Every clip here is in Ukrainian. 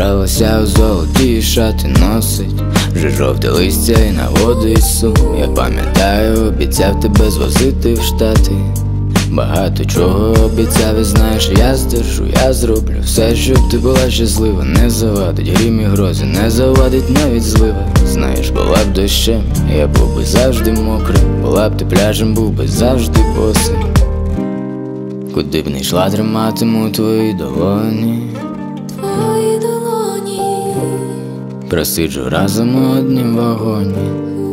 Збиралася у золоті шати носить, вже жовте листя і наводить сум. Я пам'ятаю, обіцяв тебе звозити в Штати. Багато чого обіцяв і знаєш, я здержу, я зроблю все, щоб ти була щаслива. Не завадить грім і грози, не завадить навіть злива. Знаєш, була б дощем, я був би завжди мокрим. Була б ти пляжем, був би завжди босим. Куди б не йшла, триматиму твої долоні. Твої долоні. Просиджу разом у однім вагоні.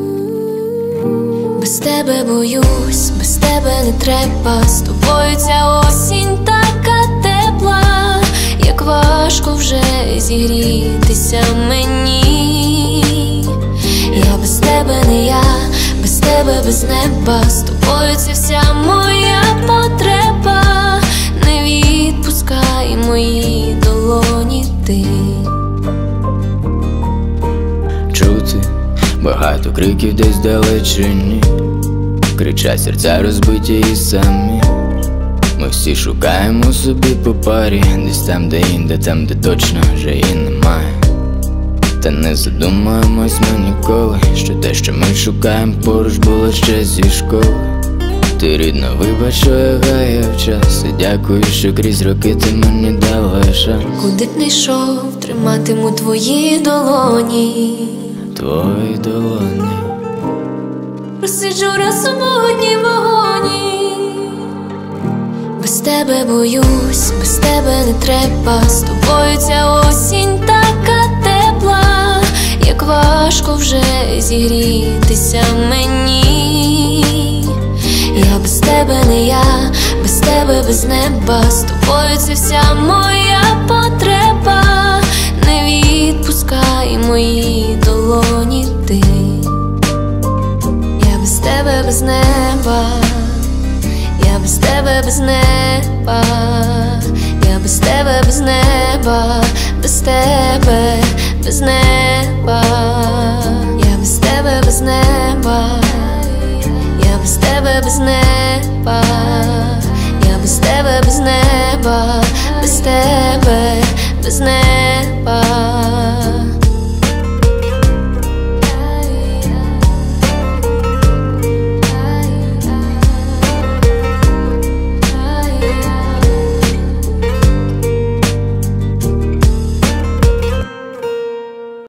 Без тебе боюсь, без тебе не треба. З тобою ця осінь така тепла. Як важко вже зігрітися мені. Я без тебе не я, без тебе без неба. З тобою це вся моя потреба. Не відпускай мої долоні ти. Чути багато криків десь далечині, кричать серця розбиті і самі. Ми всі шукаємо собі по парі, десь там, де інде, там, де точно вже і немає. Та не задумаємось ми ніколи, що те, що ми шукаємо, поруч було ще зі школи. Ти, рідно, вибач, що я гаяв час, і дякую, що крізь роки ти мені дала шанс. Куди б не йшов, триматиму твої долоні. Твої долоні. Просиджу разом у одній вагоні. Без тебе боюсь, без тебе не треба. З тобою ця осінь така тепла. Як важко вже зігрітися мені. Я без тебе не я, без тебе без неба. З тобою це вся моя потреба. Не відпускай мої долоні ти. Я без тебе без неба. Я без тебе без неба. Я без тебе без неба. Без тебе без неба. Я без тебе без неба. Я без тебе без неба. Я без тебе без неба.